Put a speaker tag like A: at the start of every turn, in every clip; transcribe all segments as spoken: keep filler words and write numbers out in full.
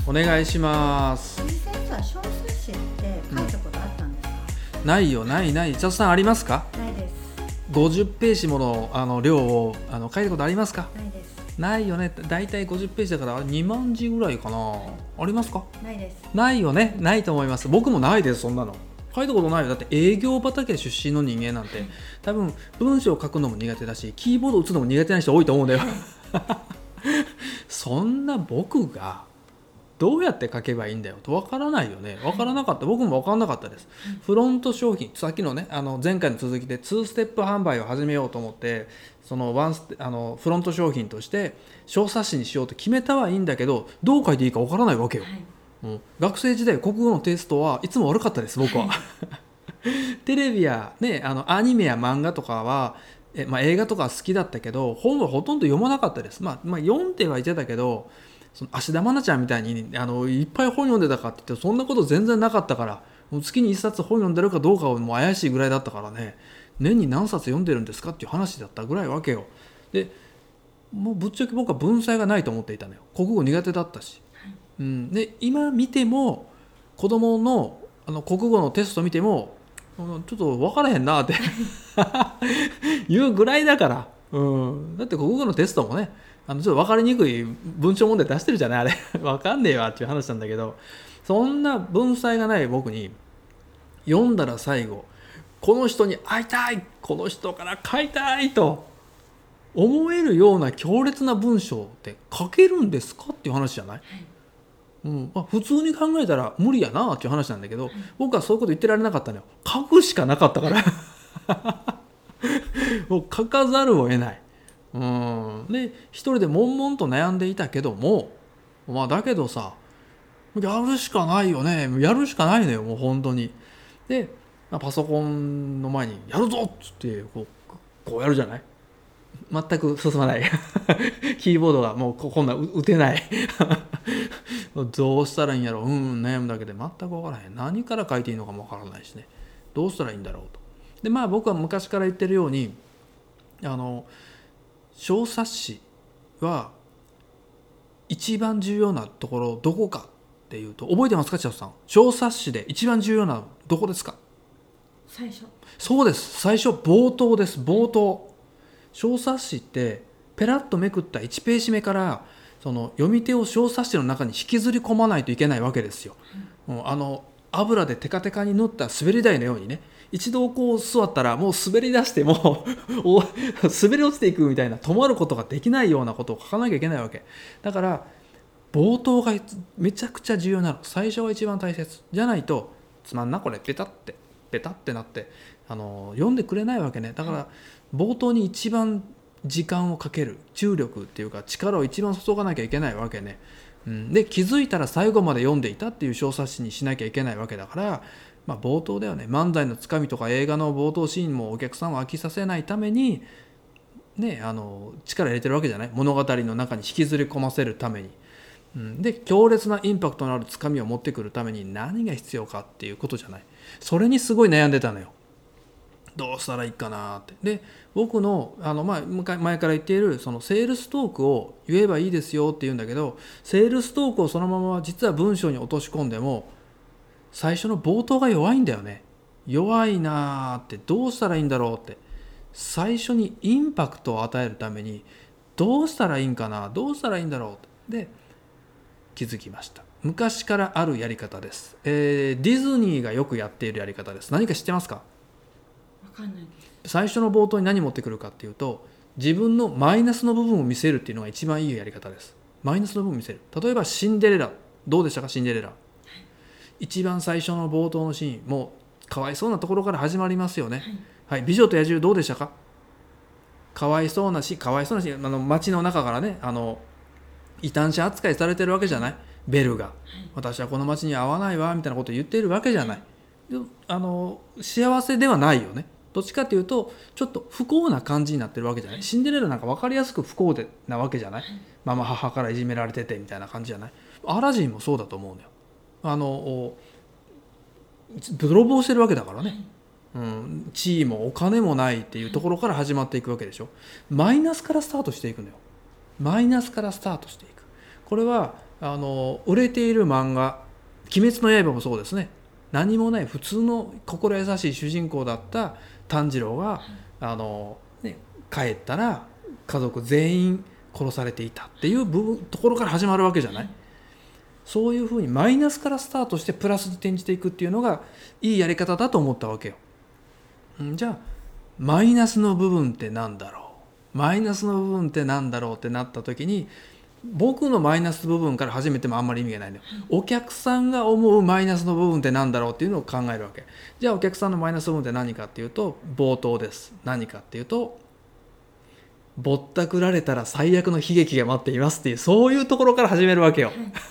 A: お願いします。
B: 先生は小冊子って書いたことあったんですか？
A: うん、ないよ、ないない。千里さんありますか？
B: ないです。
A: ごじゅっページも の, あの量をあの書いたことありますか？
B: ないです。
A: ないよね。だいたいごじゅっページだからにまんじぐらいかな、はい、ありますか？
B: ないです。
A: ないよね。ないと思います。僕もないです。そんなの書いたことないよ。だって営業畑出身の人間なんて多分文章を書くのも苦手だし、キーボード打つのも苦手な人多いと思うんだよそんな僕がどうやって書けばいいんだよと分からないよね。分からなかった。僕も分からなかったです。フロント商品、さっきのね、あの前回の続きでにステップ販売を始めようと思って、そのワンステあのフロント商品として小冊子にしようと決めたはいいんだけど、どう書いていいか分からないわけよ、はい。うん、学生時代国語のテストはいつも悪かったです僕は、はい、テレビや、ね、あのアニメや漫画とかはえ、まあ、映画とか好きだったけど本はほとんど読まなかったです。まあ、まあ、読んではいてたけど、その芦田愛菜ちゃんみたいにあのいっぱい本読んでたかって言ってそんなこと全然なかったから、もう月にいっさつ本読んでるかどうかはもう怪しいぐらいだったからね。年に何冊読んでるんですかっていう話だったぐらいわけよ。でもうぶっちゃけ僕は文才がないと思っていたのよ。国語苦手だったし、はい、うん、で今見ても子供 の, あの国語のテスト見てもちょっと分からへんなって言うぐらいだから、うん、だって国語のテストもね、あのちょっと分かりにくい文章問題出してるじゃないあれ分かんねえわっていう話なんだけど、そんな文才がない僕に読んだら最後この人に会いたい、この人から買いたいと思えるような強烈な文章って書けるんですかっていう話じゃない、はい、うんまあ、普通に考えたら無理やなっていう話なんだけど、はい、僕はそういうこと言ってられなかったのよ。書くしかなかったからもう書かざるを得ない。うんで一人で悶々と悩んでいたけども、まあ、だけどさやるしかないよね。やるしかないのよもう本当に。でパソコンの前にやるぞっつってこう、こうやるじゃない。全く進まないキーボードがもうこんな打てないどうしたらいいんやろう、うん悩むだけで全く分からへん。何から書いていいのかも分からないしね、どうしたらいいんだろうと。でまあ僕は昔から言ってるように、あの小冊子は一番重要なところどこかっていうと、覚えてますか千里さん。小冊子で一番重要などこですか？
B: 最初。
A: そうです、最初、冒頭です。冒頭。小冊子ってペラッとめくったいちページ目からその読み手を小冊子の中に引きずり込まないといけないわけですよ、うん、あの油でテカテカに塗った滑り台のようにね、一度こう座ったらもう滑り出しても滑り落ちていくみたいな、止まることができないようなことを書かなきゃいけないわけだから、冒頭がめちゃくちゃ重要なの。最初が一番大切じゃないとつまんなこれペタってペタってなってあの読んでくれないわけね。だから冒頭に一番時間をかける、注力っていうか力を一番注がなきゃいけないわけね、うん、で気づいたら最後まで読んでいたっていう小冊子にしなきゃいけないわけだから、まあ、冒頭だよね。漫才のつかみとか映画の冒頭シーンもお客さんを飽きさせないために、ね、あの力入れてるわけじゃない。物語の中に引きずり込ませるために、うん、で強烈なインパクトのあるつかみを持ってくるために何が必要かっていうことじゃない。それにすごい悩んでたのよ。どうしたらいいかなって。で僕の、あの、まあ、前から言っているそのセールストークを言えばいいですよって言うんだけど、セールストークをそのまま実は文章に落とし込んでも最初の冒頭が弱いんだよね。弱いなーって、どうしたらいいんだろうって。最初にインパクトを与えるためにどうしたらいいんかな、どうしたらいいんだろうって。で気づきました。昔からあるやり方です、えー、ディズニーがよくやっているやり方です。何か知ってますか？
B: わかんないです。
A: 最初の冒頭に何持ってくるかっていうと、自分のマイナスの部分を見せるっていうのが一番いいやり方です。マイナスの部分を見せる。例えばシンデレラ、どうでしたか？シンデレラ、はい、一番最初の冒頭のシーン、もうかわいそうなところから始まりますよね、はいはい、美女と野獣どうでしたか？かわいそうなし、かわいそうなし、あの街の中からね、あの異端者扱いされてるわけじゃない。ベルが、はい、私はこの街に合わないわみたいなことを言っているわけじゃない。であの幸せではないよね。どっちかというとちょっと不幸な感じになってるわけじゃない。シンデレラなんか分かりやすく不幸でなわけじゃない。ママ母からいじめられててみたいな感じじゃない。アラジンもそうだと思うのよ。あの泥棒してるわけだからね、うん、地位もお金もないっていうところから始まっていくわけでしょ。マイナスからスタートしていくのよ。マイナスからスタートしていく。これはあの売れている漫画「鬼滅の刃」もそうですね。何もない普通の心優しい主人公だった炭治郎が、あの、ね、帰ったら家族全員殺されていたっていう部分ところから始まるわけじゃない。そういうふうにマイナスからスタートしてプラスに転じていくっていうのがいいやり方だと思ったわけよ。じゃあマイナスの部分ってなんだろうマイナスの部分ってなんだろうってなった時に、僕のマイナス部分から始めてもあんまり意味がないんだよ。お客さんが思うマイナスの部分ってなんだろうっていうのを考えるわけ。じゃあお客さんのマイナス部分って何かっていうと、冒頭です。何かっていうと、ぼったくられたら最悪の悲劇が待っていますっていう、そういうところから始めるわけよ。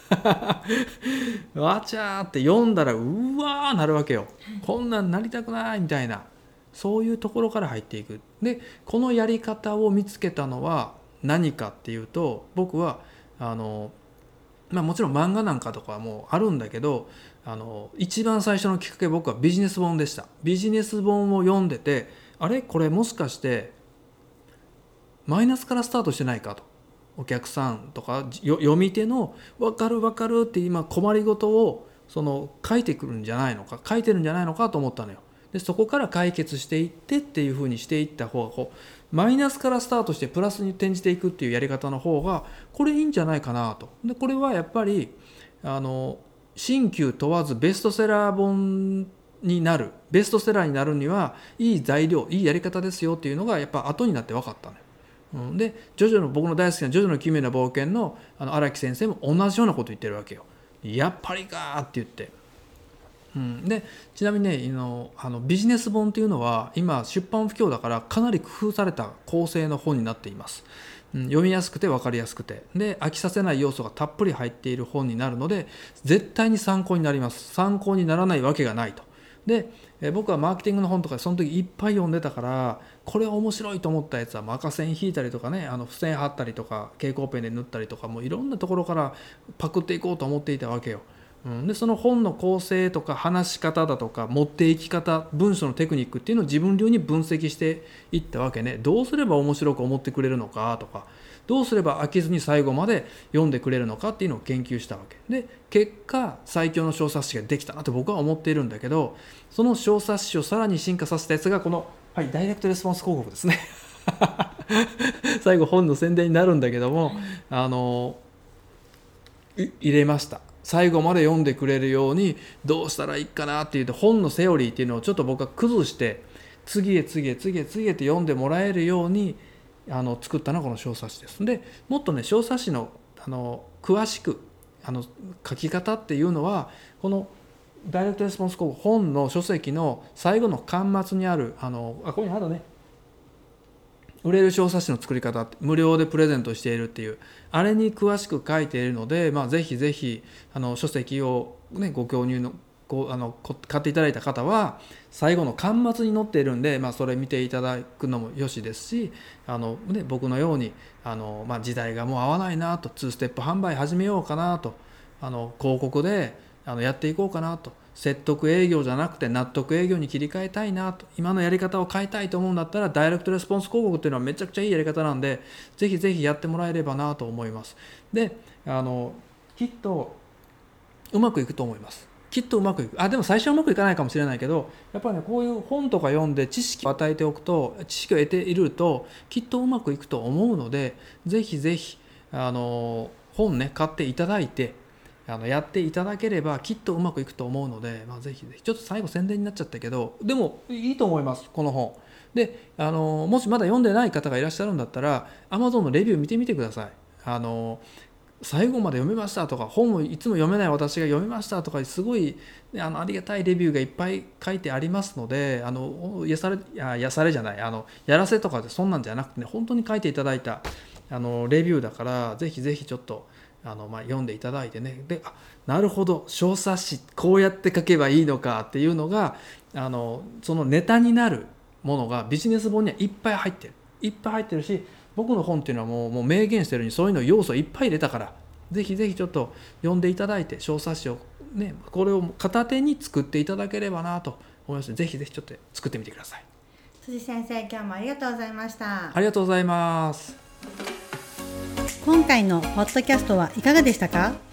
A: わちゃーって読んだらうわーなるわけよ。こんなんなりたくないみたいな、そういうところから入っていく。でこのやり方を見つけたのは何かっていうと、僕はあの、まあ、もちろん漫画なんかとかもあるんだけど、あの一番最初のきっかけ、僕はビジネス本でした。ビジネス本を読んでて、あれこれもしかしてマイナスからスタートしてないかと。お客さんとか読み手の分かる分かるって今困りごとをその書いてくるんじゃないのか、書いてるんじゃないのかと思ったのよ。でそこから解決していってっていう風にしていった方が、こうマイナスからスタートしてプラスに転じていくっていうやり方の方がこれいいんじゃないかなと。でこれはやっぱりあの新旧問わずベストセラー本になる、ベストセラーになるにはいい材料、いいやり方ですよっていうのがやっぱ後になって分かったのよ。でジョジョの、僕の大好きなジョジョの奇妙な冒険の荒木先生も同じようなこと言ってるわけよ。やっぱりかーって言って、うん、でちなみにね、のあのビジネス本っていうのは今出版不況だからかなり工夫された構成の本になっています。うん、読みやすくて分かりやすくて、で飽きさせない要素がたっぷり入っている本になるので絶対に参考になります。参考にならないわけがないと。でえ僕はマーケティングの本とかその時いっぱい読んでたから、これ面白いと思ったやつは赤線引いたりとかね、あの付箋貼ったりとか蛍光ペンで塗ったりとか、もういろんなところからパクっていこうと思っていたわけよ。うん、でその本の構成とか話し方だとか持っていき方、文章のテクニックっていうのを自分流に分析していったわけね。どうすれば面白く思ってくれるのかとか、どうすれば飽きずに最後まで読んでくれるのかっていうのを研究したわけで、結果最強の小冊子ができたなと僕は思っているんだけど、その小冊子をさらに進化させたやつがこの、はい、ダイレクトレスポンス広告ですね。最後本の宣伝になるんだけども、あの入れました。最後まで読んでくれるようにどうしたらいいかなっていうと、本のセオリーっていうのをちょっと僕は崩して、次へ次へ次へ次へと読んでもらえるようにあの作ったのがこの小冊子です。でもっとね、小冊子のあの詳しくあの書き方っていうのは、このダイレクトレスポンス広告本の書籍の最後の巻末にあるあのあここにあるね、売れる小冊子の作り方、無料でプレゼントしているっていう、あれに詳しく書いているので、まあ、ぜひぜひあの書籍を、ね、ご購入のこうあの買っていただいた方は最後の巻末に載っているんで、まあ、それ見ていただくのもよしですし、あの、ね、僕のようにあの、まあ、時代がもう合わないなと、ツーステップ販売始めようかなと、あの広告であのやっていこうかなと、説得営業じゃなくて納得営業に切り替えたいなと、今のやり方を変えたいと思うんだったらダイレクトレスポンス広告っていうのはめちゃくちゃいいやり方なんで、ぜひぜひやってもらえればなと思います。であのきっとうまくいくと思います。きっとうまくいく。あでも最初はうまくいかないかもしれないけど、やっぱりね、こういう本とか読んで知識を与えておくと、知識を得ているときっとうまくいくと思うので、ぜひぜひあの本ね買っていただいてあのやっていただければきっとうまくいくと思うので、まあ、ぜひぜひ。ちょっと最後宣伝になっちゃったけど、でもいいと思いますこの本で。あのもしまだ読んでない方がいらっしゃるんだったら Amazon のレビュー見てみてください。あの最後まで読めましたとか、本をいつも読めない私が読めましたとか、すごいあのありがたいレビューがいっぱい書いてありますので、あの癒されや癒されじゃないあのやらせとかでそんなんじゃなくてね、本当に書いていただいたあのレビューだから、ぜひぜひちょっとあの、まあ、読んでいただいてね、であなるほど小冊子こうやって書けばいいのかっていうのが、あのそのネタになるものがビジネス本にはいっぱい入ってるいっぱい入ってるし、僕の本っていうのはもう、もう明言してるようにそういうの要素いっぱい入れたから、ぜひぜひちょっと読んでいただいて、小冊子をね、これを片手に作っていただければなと思いますので、ぜひぜひちょっと作ってみてください。
B: 辻先生、今日もありがとうございました。
A: ありがとうございます。
B: 今回のポッドキャストはいかがでしたか？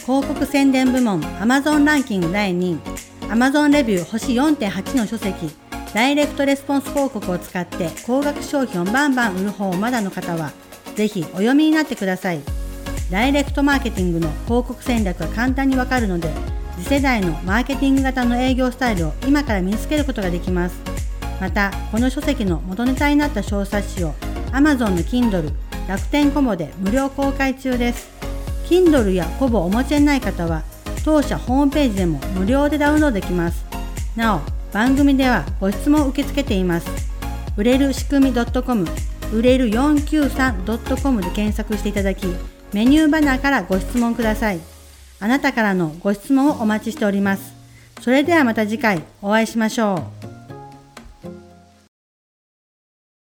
B: 広告宣伝部門 Amazon ランキングだいにい、Amazon レビュー星 よんてんはち の書籍、ダイレクトレスポンス広告を使って高額商品をバンバン売る方をまだの方は、ぜひお読みになってください。ダイレクトマーケティングの広告戦略が簡単にわかるので、次世代のマーケティング型の営業スタイルを今から身につけることができます。また、この書籍の元ネタになった小冊子を Amazon の Kindle、楽天コボで無料公開中です。Kindle やコボをお持ちでない方は、当社ホームページでも無料でダウンロードできます。なお、番組ではご質問を受け付けています。売れる仕組み .com、売れる よんきゅうさん ドットコム で検索していただき、メニューバナーからご質問ください。あなたからのご質問をお待ちしております。それではまた次回お会いしましょう。